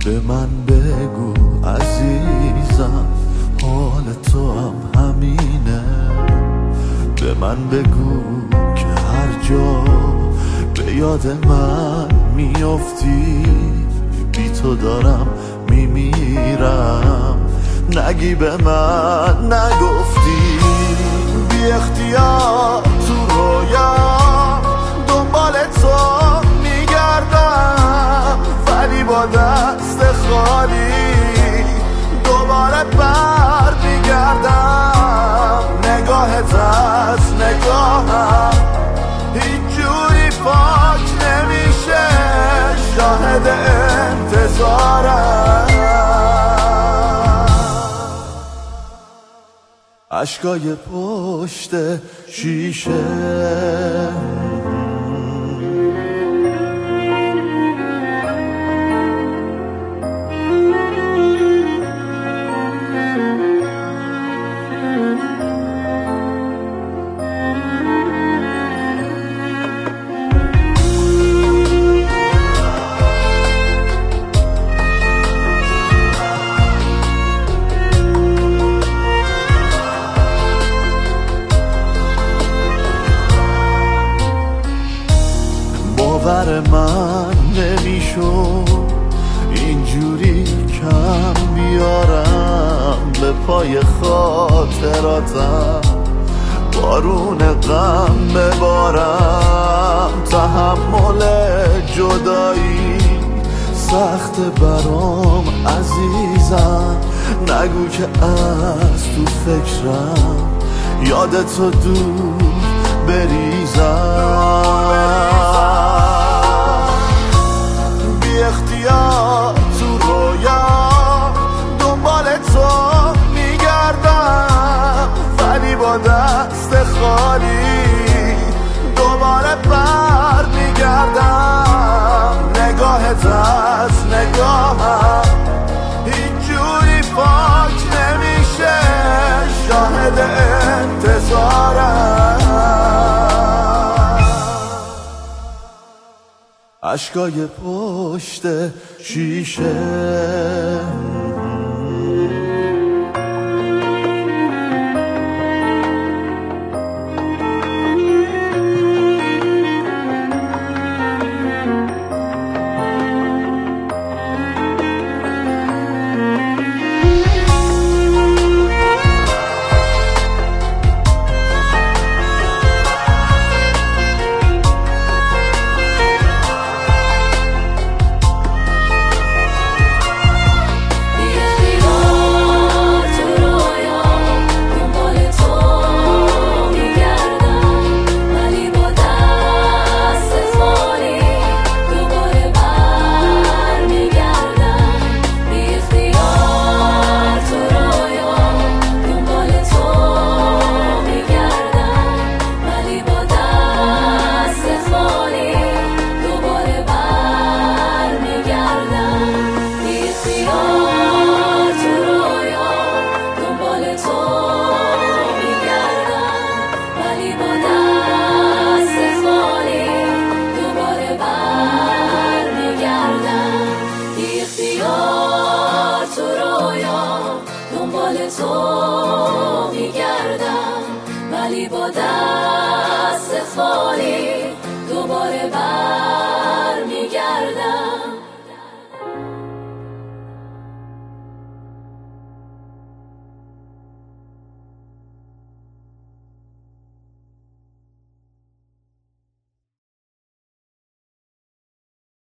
به من بگو عزیزم حال تو هم همینه. به من بگو که هر جا به یاد من میافتی بی تو دارم میمیرم. نگی به من نگفتی بی اختیار تو رویا دنبال تو میگردم، ولی با دست خالی دوباره بر میگردم. نگاهت از نگاهم هیچ جوری پاک نمیشه، شاهد انتظارم. اشکای پشت شیشه باور من نمیشد اینجوری کم بیارم به پای خاطراتم، بارون غم ببارم. تحمل جدایی سخت برام عزیزم، نگو که از تو فکرم یادتو دور بریزم. بی اختیار تو رویا دنبال تو میگردم، ولی با دست خالی دوباره بر میگردم. نگاهت از نگاهم هیچ جوری پاک نمیشه، شاهد انتظارم. اشکای پشت شیشه تو میگردم، ولی با دست خالی دوباره بر میگردم.